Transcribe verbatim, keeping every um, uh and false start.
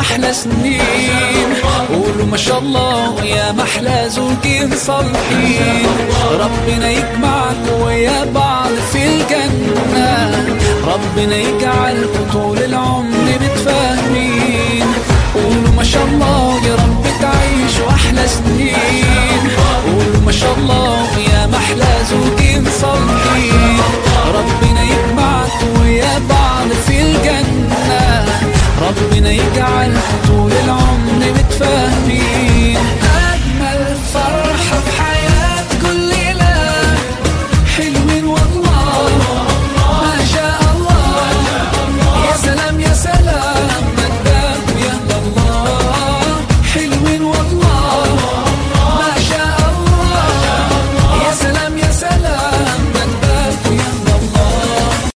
واحلى سنين. قولوا ما شاء الله يا محلى زوجين صالحين. ربنا يجمعكم ويا بعض في الجنة، ربنا يجعلكم طول العمر متفاهمين. قولوا ما شاء الله يا رب تعيشوا احلى سنين. قولوا ما شاء الله